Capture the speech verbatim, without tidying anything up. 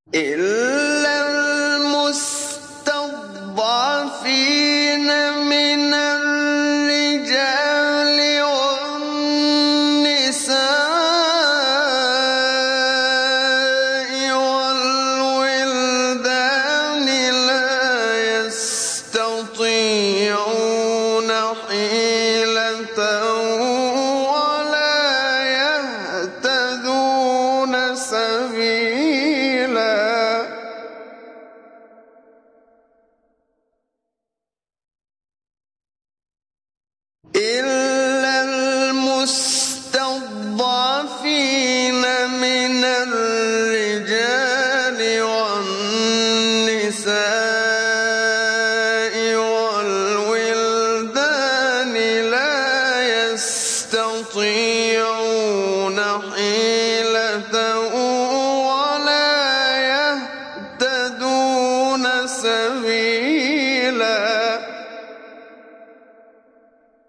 إلا المستضعفين من الرجال والنساء والولدان لا يستطيعون حيلة ولا يهتدون سبيلا. إلا المستضعفين من الرجال والنساء والولدان لا يستطيعون حيلة ولا يهتدون سبيلا.